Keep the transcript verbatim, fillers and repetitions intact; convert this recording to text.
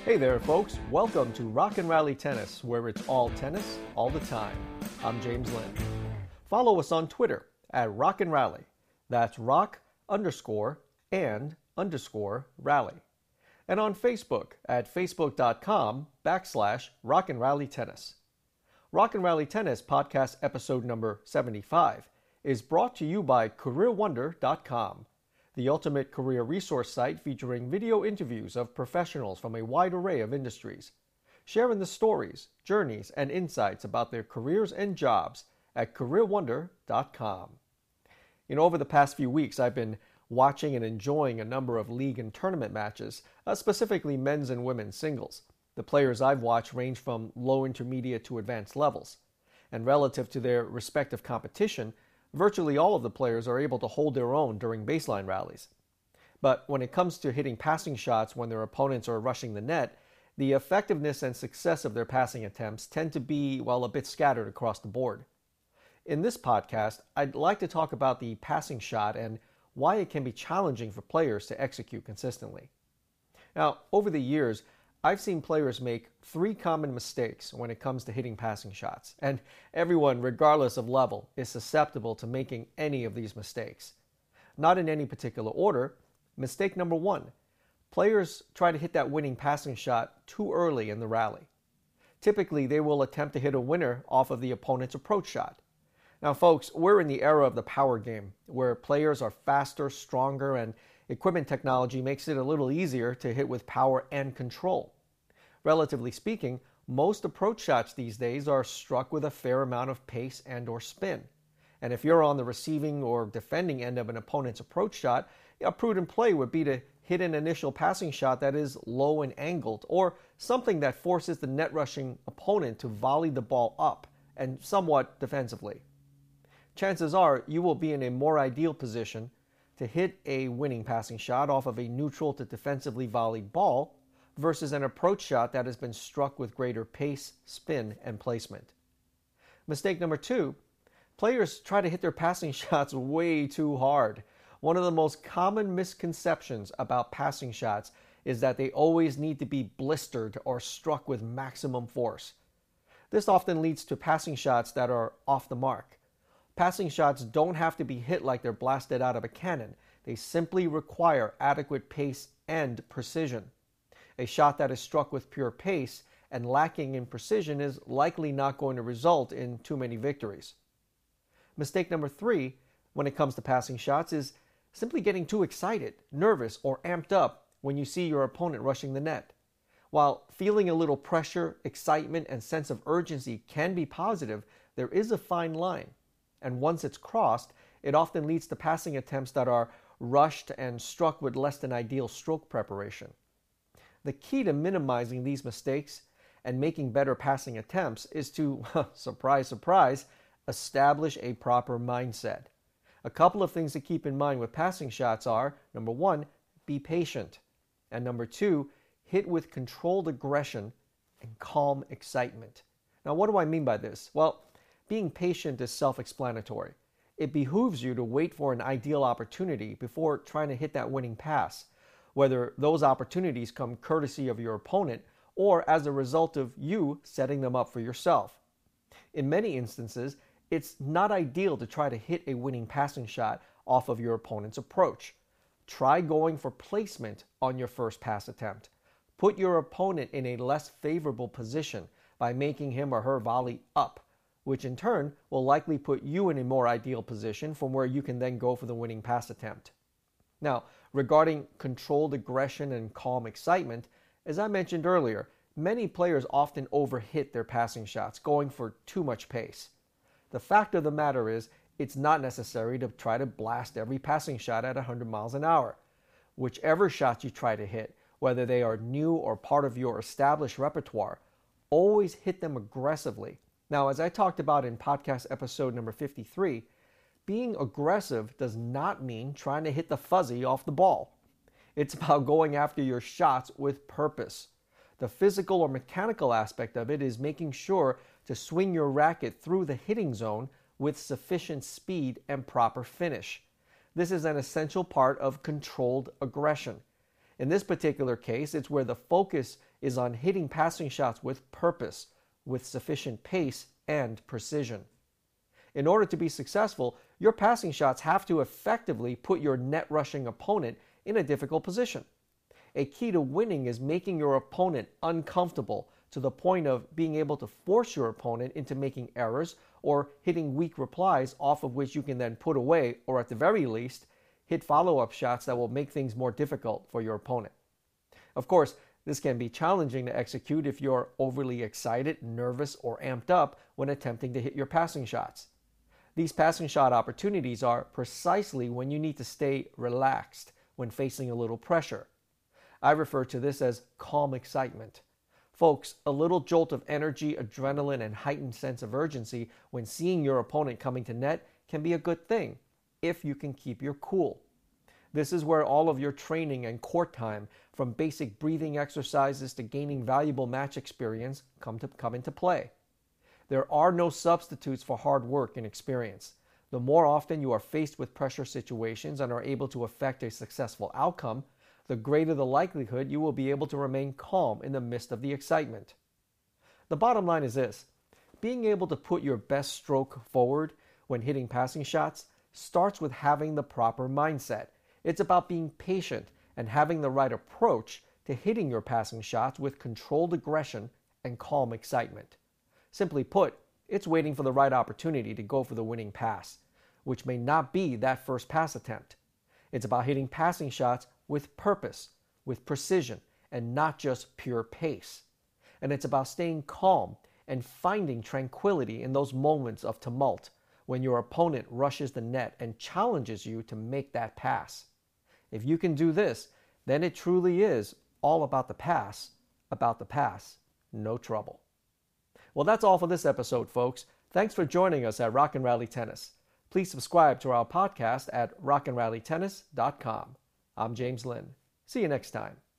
Hey there, folks. Welcome to Rock and Rally Tennis, where it's all tennis, all the time. I'm James Lynn. Follow us on Twitter at Rock and Rally. That's rock underscore and underscore rally. And on Facebook at facebook.com backslash Rock and Rally Tennis. Rock and Rally Tennis podcast episode number seventy-five is brought to you by career wonder dot com, the ultimate career resource site featuring video interviews of professionals from a wide array of industries, sharing the stories, journeys, and insights about their careers and jobs at career wonder dot com. You know, over the past few weeks, I've been watching and enjoying a number of league and tournament matches, uh, specifically men's and women's singles. The players I've watched range from low intermediate to advanced levels, and relative to their respective competition, virtually all of the players are able to hold their own during baseline rallies. But when it comes to hitting passing shots when their opponents are rushing the net, the effectiveness and success of their passing attempts tend to be, well, a bit scattered across the board. In this podcast, I'd like to talk about the passing shot and why it can be challenging for players to execute consistently. Now, over the years, I've seen players make three common mistakes when it comes to hitting passing shots, and everyone, regardless of level, is susceptible to making any of these mistakes. Not in any particular order. Mistake number one, players try to hit that winning passing shot too early in the rally. Typically, they will attempt to hit a winner off of the opponent's approach shot. Now, folks, we're in the era of the power game, where players are faster, stronger, and equipment technology makes it a little easier to hit with power and control. Relatively speaking, most approach shots these days are struck with a fair amount of pace and or spin. And if you're on the receiving or defending end of an opponent's approach shot, a prudent play would be to hit an initial passing shot that is low and angled, or something that forces the net rushing opponent to volley the ball up and somewhat defensively. Chances are you will be in a more ideal position to hit a winning passing shot off of a neutral to defensively volleyed ball versus an approach shot that has been struck with greater pace, spin, and placement. Mistake number two, players try to hit their passing shots way too hard. One of the most common misconceptions about passing shots is that they always need to be blistered or struck with maximum force. This often leads to passing shots that are off the mark. Passing shots don't have to be hit like they're blasted out of a cannon. They simply require adequate pace and precision. A shot that is struck with pure pace and lacking in precision is likely not going to result in too many victories. Mistake number three, when it comes to passing shots, is simply getting too excited, nervous, or amped up when you see your opponent rushing the net. While feeling a little pressure, excitement, and sense of urgency can be positive, there is a fine line. And once it's crossed, it often leads to passing attempts that are rushed and struck with less than ideal stroke preparation. The key to minimizing these mistakes and making better passing attempts is to, surprise, surprise, establish a proper mindset. A couple of things to keep in mind with passing shots are, number one, be patient. And number two, hit with controlled aggression and calm excitement. Now, what do I mean by this? Well, being patient is self-explanatory. It behooves you to wait for an ideal opportunity before trying to hit that winning pass, whether those opportunities come courtesy of your opponent or as a result of you setting them up for yourself. In many instances, it's not ideal to try to hit a winning passing shot off of your opponent's approach. Try going for placement on your first pass attempt. Put your opponent in a less favorable position by making him or her volley up, which in turn will likely put you in a more ideal position from where you can then go for the winning pass attempt. Now, regarding controlled aggression and calm excitement, as I mentioned earlier, many players often overhit their passing shots, going for too much pace. The fact of the matter is, it's not necessary to try to blast every passing shot at one hundred miles an hour. Whichever shots you try to hit, whether they are new or part of your established repertoire, always hit them aggressively. Now, as I talked about in podcast episode number fifty-three, being aggressive does not mean trying to hit the fuzzy off the ball. It's about going after your shots with purpose. The physical or mechanical aspect of it is making sure to swing your racket through the hitting zone with sufficient speed and proper finish. This is an essential part of controlled aggression. In this particular case, it's where the focus is on hitting passing shots with purpose, with sufficient pace and precision. In order to be successful, your passing shots have to effectively put your net rushing opponent in a difficult position. A key to winning is making your opponent uncomfortable to the point of being able to force your opponent into making errors or hitting weak replies off of which you can then put away, or at the very least, hit follow-up shots that will make things more difficult for your opponent. Of course, this can be challenging to execute if you're overly excited, nervous, or amped up when attempting to hit your passing shots. These passing shot opportunities are precisely when you need to stay relaxed when facing a little pressure. I refer to this as calm excitement. Folks, a little jolt of energy, adrenaline, and heightened sense of urgency when seeing your opponent coming to net can be a good thing if you can keep your cool. This is where all of your training and court time, from basic breathing exercises to gaining valuable match experience, come to come into play. There are no substitutes for hard work and experience. The more often you are faced with pressure situations and are able to effect a successful outcome, the greater the likelihood you will be able to remain calm in the midst of the excitement. The bottom line is this: being able to put your best stroke forward when hitting passing shots starts with having the proper mindset. It's about being patient and having the right approach to hitting your passing shots with controlled aggression and calm excitement. Simply put, it's waiting for the right opportunity to go for the winning pass, which may not be that first pass attempt. It's about hitting passing shots with purpose, with precision, and not just pure pace. And it's about staying calm and finding tranquility in those moments of tumult when your opponent rushes the net and challenges you to make that pass. If you can do this, then it truly is all about the pass, about the pass, no trouble. Well, that's all for this episode, folks. Thanks for joining us at Rock and Rally Tennis. Please subscribe to our podcast at rock and rally tennis dot com. I'm James Lynn. See you next time.